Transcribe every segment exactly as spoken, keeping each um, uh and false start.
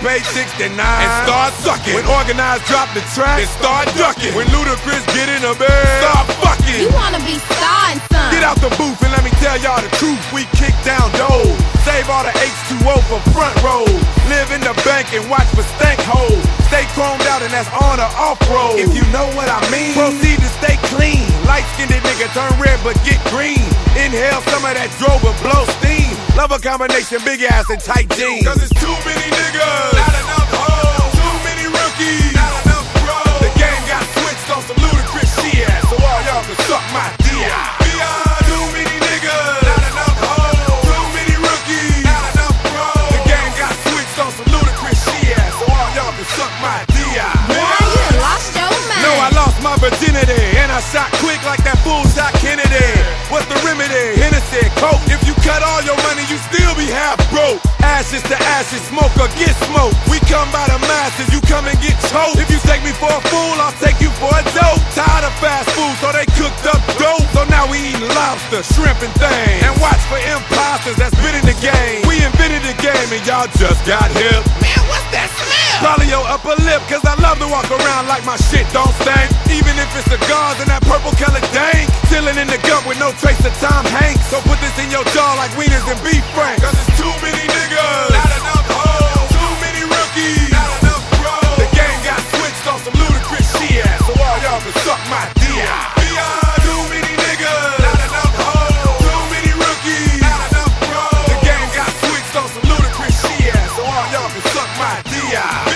page sixty-nine and start sucking. When Organized drop the track, and start ducking. When Ludacris get in the bed, start fucking. You wanna be starring, son? Get out the booth and let me tell y'all the truth. We kick down doors, save all the H two O for front rows. Live in the bank and watch for stank holes. Stay chromed out and that's on or off road. If you know what I mean, proceed to stay clean. Light-skinned nigga turn red but get green. Inhale some of that drobe but blow steam. Love a combination, big ass and tight jeans. Cause it's too many niggas, not enough hoes. Too many rookies, not enough pros. The game got switched on some Ludacris shit, so all y'all can suck my dick. Beyond too many niggas, not enough hoes. Too many rookies, not enough pros. The game got switched on some Ludacris shit, so all y'all can suck my dick. Boy, you done lost your mind. No, I lost my virginity, and I shot quick like that fool shot Kennedy. What's the remedy? Hennessy, coke. If you cut all your money, you still be half broke. Ashes to ashes, smoke or get smoked. We come by the masses, you come and get choked. If you take me for a fool, I'll take you for a dope. Tired of fast food, so they cooked up dope. So now we eating lobster, shrimp and things. And watch for imposters that's been in the game. We invented the game and y'all just got hip. Man, what's that smell? Probably your upper lip, cause I love to walk around like my shit don't stink. Even if it's cigars and that purple colored dank. Chillin' in the gut with no trace of Tom Hanks. So put this in your jaw like wieners and beef franks. Cause it's too many niggas, not enough hoes. Too many rookies, not enough pros. The game got switched on some Ludacris shit, so all y'all can suck my dick. Beyond too many niggas, not enough hoes. Too many rookies, not enough pros. The game got switched on some Ludacris shit, so all y'all can suck my dick.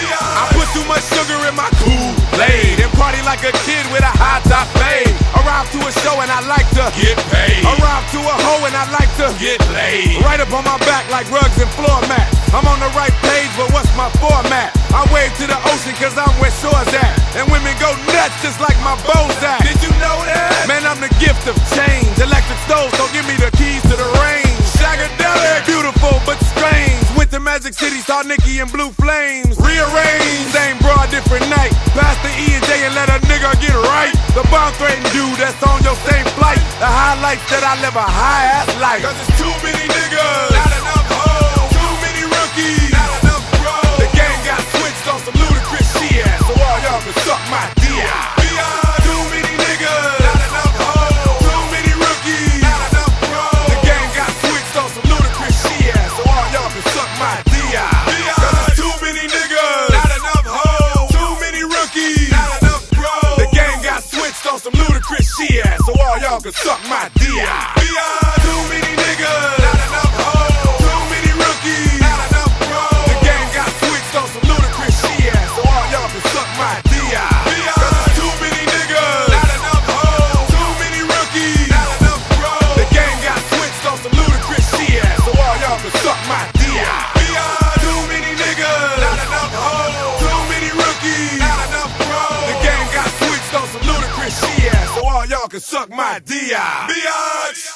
I put too much sugar in my Kool-Aid and party like a kid with a high top fade. Arrive to a show and I like to get paid. Arrive to a hoe and I like to get laid. Right up on my back like rugs and floor mats. I'm on the right page, but what's my format? I wave to the ocean cause I'm where shores at. And women go nuts just like my Bozak. Did you know that? Man, I'm the gift of change. Electric stove, so give me the keys to the range. Shagadelic, beautiful but strange. Went to Magic City, saw Nicki in blue flames. Rearranged, same broad, different night. Pass the E and J and let a nigga get right. The bomb threatened dude that's on your same flight. The highlights that I live a high ass life. Cause it's too many niggas, not enough hoes. Too many rookies, not enough pros. The game got switched on some Ludacris shit, so all y'all can suck my dick. Beyond too many niggas, not enough hoes. Too many rookies, not enough pros. The game got switched on some Ludacris shit, so all y'all can suck my dick. Cause it's too many niggas, not enough hoes. Too many rookies, not enough pros. The game got switched on some Ludacris shit, so all y'all can suck my dick. Beyond too many niggas, not enough hoes. Too many rookies, not enough pros. The game got switched on some Ludacris shit, so all y'all can suck my dick. Cause it's too many niggas, not enough hoes. Too many rookies, not enough pros. The game got switched on some Ludacris shit, so all y'all can suck my dick. Beyond too many niggas, not enough hoes. Too many rookies, not enough pros. The game got switched on some Ludacris shit, so all y'all can suck my dick. Biatch.